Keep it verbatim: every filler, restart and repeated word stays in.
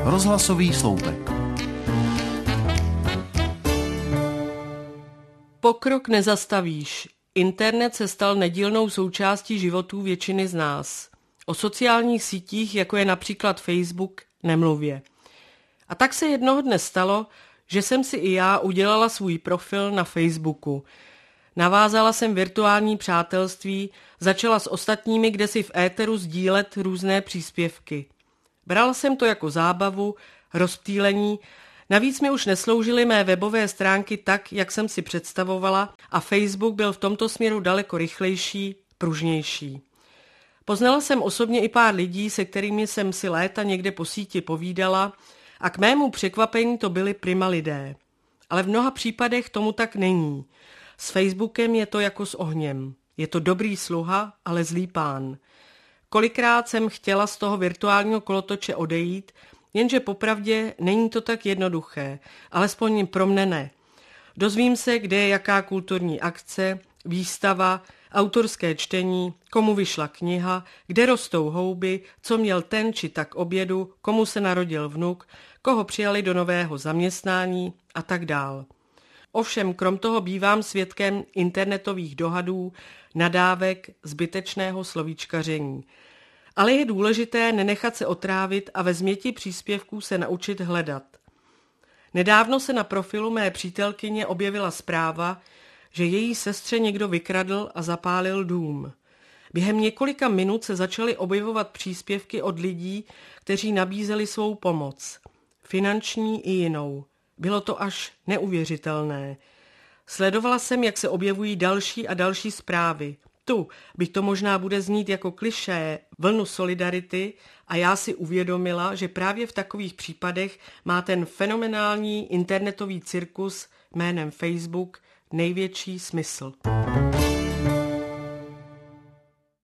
Rozhlasový sloupek. Pokrok nezastavíš. Internet se stal nedílnou součástí životů většiny z nás. O sociálních sítích, jako je například Facebook, nemluvě. A tak se jednoho dne stalo, že jsem si i já udělala svůj profil na Facebooku. Navázala jsem virtuální přátelství, začala s ostatními kdesi v éteru sdílet různé příspěvky. Brala jsem to jako zábavu, rozptýlení, navíc mi už nesloužily mé webové stránky tak, jak jsem si představovala, a Facebook byl v tomto směru daleko rychlejší, pružnější. Poznala jsem osobně i pár lidí, se kterými jsem si léta někde po síti povídala, a k mému překvapení to byli prima lidé. Ale v mnoha případech tomu tak není. S Facebookem je to jako s ohněm. Je to dobrý sluha, ale zlý pán. Kolikrát jsem chtěla z toho virtuálního kolotoče odejít, jenže popravdě není to tak jednoduché, alespoň pro mne ne. Dozvím se, kde je jaká kulturní akce, výstava, autorské čtení, komu vyšla kniha, kde rostou houby, co měl ten či tak obědu, komu se narodil vnuk, koho přijali do nového zaměstnání a tak dál. Ovšem, krom toho bývám svědkem internetových dohadů, nadávek, zbytečného slovíčkaření. Ale je důležité nenechat se otrávit a ve změti příspěvků se naučit hledat. Nedávno se na profilu mé přítelkyně objevila zpráva, že její sestře někdo vykradl a zapálil dům. Během několika minut se začaly objevovat příspěvky od lidí, kteří nabízeli svou pomoc. Finanční i jinou. Bylo to až neuvěřitelné. Sledovala jsem, jak se objevují další a další zprávy. Tu, byť to možná bude znít jako klišé, vlnu solidarity, a já si uvědomila, že právě v takových případech má ten fenomenální internetový cirkus jménem Facebook největší smysl.